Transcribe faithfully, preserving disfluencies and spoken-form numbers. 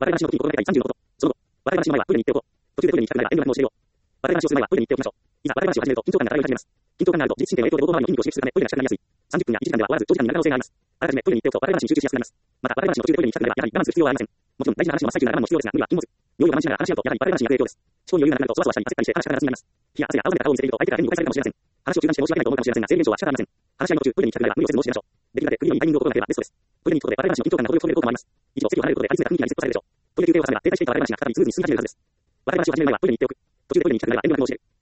笑い話の時に心がけたいさんじゅうのこと。その後、笑い話の前はトイレに行っておこう。途中でトイレに行きたくなれば塩分反応をしてみよう。笑い話をする前はトイレに行っておきましょう。いざ笑い話を始めると緊張感が漂い始めます。緊張感があると自律神経の影響で膀胱周りの筋肉を刺激するためトイレがしたくなりやすい。さんじゅっぷんやいちじかんでは終わらず長時間になる可能性があります。あらかじめトイレに行っておくと笑い話に集中しやすくなります。また笑い話の途中でトイレに行きたくなればやはり我慢する必要はありません。もちろん大事な話の真っ最中なら我慢も必要ですが無理は禁物。用意を我慢しながら話し合うとやはり笑い話になる影響です。思考に余裕がなくなるとそわそわしたり焦ったりして話したくなるはずになります。火や汗や青ざめた顔を見せていると相手から変に誤解されるかもしれません。話を中断して申し訳ないと思うかもしれませんが、制限上は仕方ありません。話し合いの途中、トイレに行きたくなれば無理をせず申し上げましょう。できるだけ首をいいタイミングを取らなければベストです。トイレに行くことで笑い話の緊張感が程よく取れる効果もあります。以上、席を離れることで相手が雰囲気がリセットされるでしょう。トイレ休憩を挟めば停滞していた笑い話が再びスムーズに進み始めるはずです。笑い話を始める前はトイレに行っておく。途中でトイレに行きたくなれば塩分反応を教える。